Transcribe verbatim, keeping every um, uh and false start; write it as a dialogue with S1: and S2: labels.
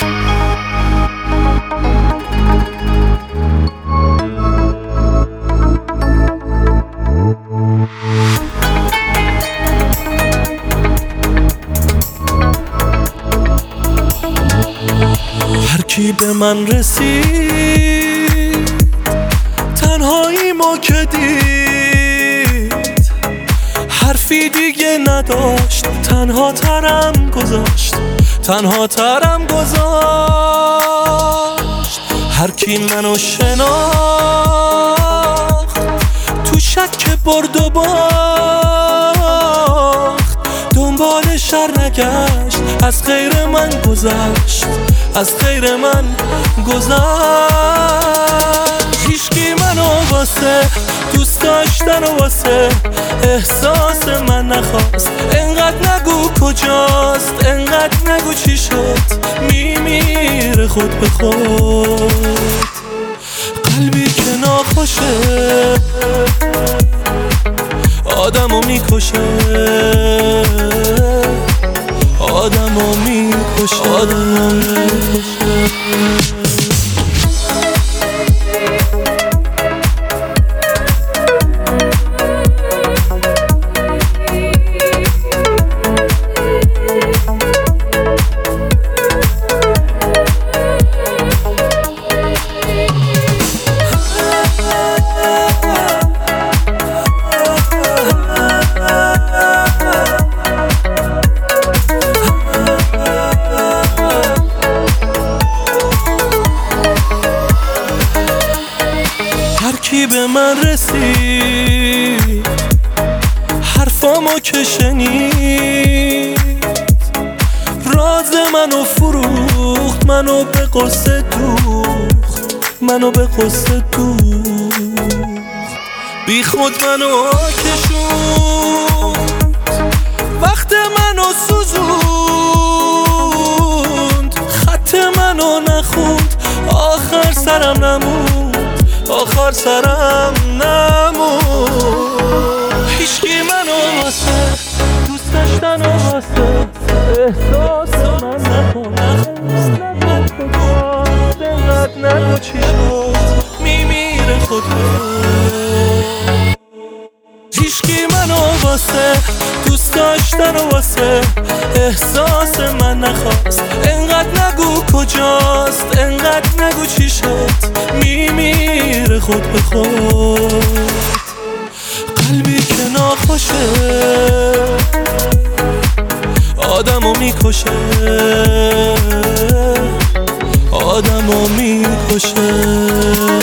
S1: هر کی به من رسید تنهایی ما که دید، حرفی دیگه نداشت، تنها ترم گذاشت، تنها ترم گذاشت. هر کی منو شناخت تو شک برد و باخت، دنبال شر نگشت، از غیر من گذشت، از غیر من گذشت. هیچکی منو واسه دوست داشتن و واسه احساس من نخواست. انقدر نگو کجاست، انقدر نگو چی شد، میمیره خود به خود. قلبی که ناخوشه آدمو میکشه، آدمو میکشه، آدمو میکشه. هر کی به من رسید حرفامو که شنید، راز منو فروخت، منو به قصه دوخت، منو به قصه دوخت. بی خود منو کشوند، وقت منو سوزوند، خط منو نخوند، آخر سرم نموند، آخر سرم نموند. هیچکی منو واسه دوست داشتن و واسه احساس من نخواست. انقدر نگو چی شد، میمیره خود به خود. هیچکی منو واسه دوست داشتن و واسه احساس من نخواست. انقدر نگو کجاست، انقدر نگو چی شد، میمیره خود به خود. قلبی که ناخوشه آدمو میکشه، آدمو میکشه.